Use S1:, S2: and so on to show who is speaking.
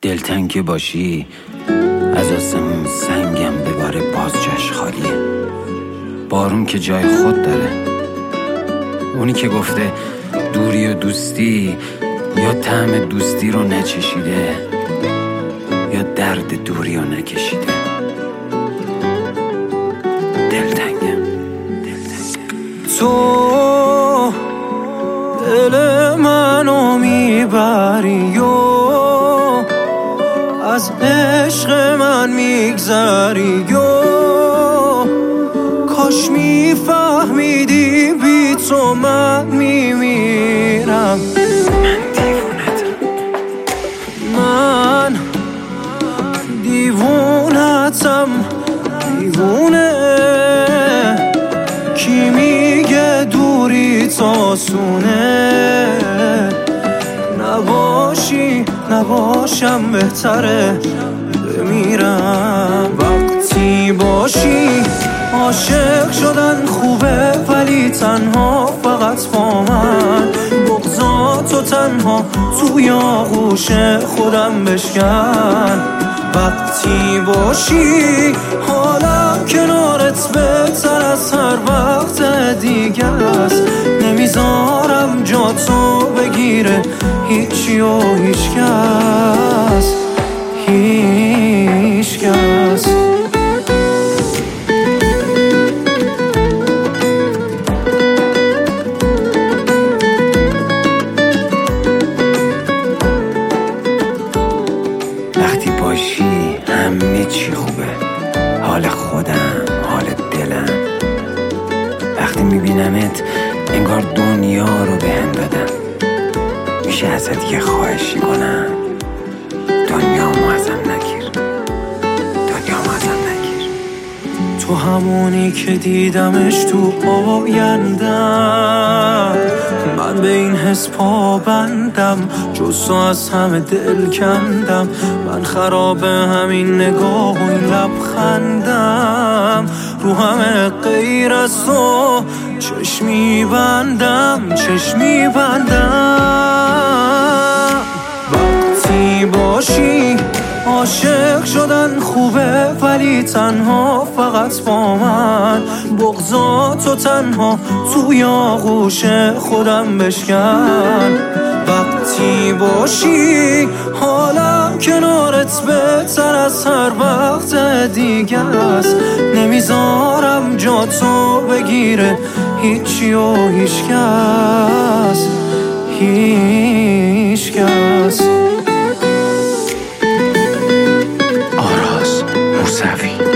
S1: دلتنگ باشی از آسمون سنگم بباره باز جاش خالیه. بارون که جای خود داره. اونی که گفته دوری و دوستی یا طعم دوستی رو نچشیده یا درد دوری رو نکشیده. دلتنگم.
S2: تو دل منو میبری و از عشق من میگذری و کاش میفهمیدی بی تو من میمیرم. من دیوونتم دیوونه. کی میگه دوری تاسونه؟ نباشی نباشم بهتره بمیرم. وقتی باشی عاشق شدن خوبه ولی تنها فقط با من. بغضاتو تنها توی آغوش خودم بشکن. وقتی باشی حالم کنارت بهتر از هر وقت دیگه است. نمیذارم جا تو بگیره هیچی و هیچ کس. هیچ کس.
S1: وقتی باشی همه چی خوبه. حال خودم، حال دلم. وقتی میبینمت انگار دنیا رو بهم دادن. میشه ازت یه خواهشی کنم؟ دنیامو ازم نگیر. دنیامو ازم نگیر.
S2: تو همونی که دیدمش تو آیندم. من به این حس پابندم. جز تو از همه دل کندم. من خراب همین نگاه و این لبخندم. رو همه غیر از تو چشمی بندم. چشمی بندم. وقتی باشی عاشق شدن خوبه ولی تنها فقط با من. بغضاتو تنها توی آغوش خودم بشکن. وقتی باشی حالم کنارت بهتر از هر وقت دیگه است. نمیذارم جا تو بگیره هیچی و هیچ کس. هیچ کس.
S1: آراز موسوی.